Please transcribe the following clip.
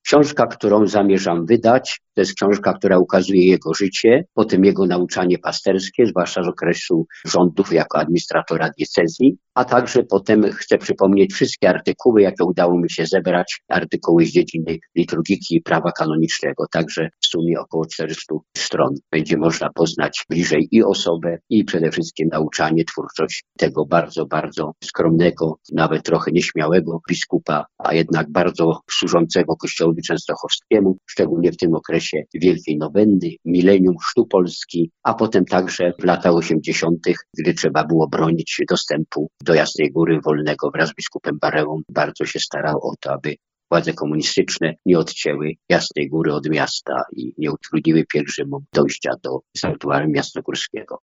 Książka, którą zamierzam wydać, to jest książka, która ukazuje jego życie, potem jego nauczanie pasterskie, zwłaszcza z okresu rządów jako administratora diecezji, a także potem chcę przypomnieć wszystkie artykuły, jakie udało mi się zebrać, artykuły z dziedziny liturgiki i prawa kanonicznego, także w sumie około 400 stron. Będzie można poznać bliżej i osobę, i przede wszystkim nauczanie, twórczość tego bardzo, bardzo skromnego, nawet trochę nieśmiałego biskupa, a jednak bardzo służącego Kościołowi Częstochowskiemu, szczególnie w tym okresie Wielkiej Nowenny, milenium chrztu Polski, a potem także w latach 80., gdy trzeba było bronić dostępu do Jasnej Góry wolnego wraz z biskupem Barełą. Bardzo się starał o to, aby władze komunistyczne nie odcięły Jasnej Góry od miasta i nie utrudniły pielgrzymom dojścia do sanktuarium jasnogórskiego.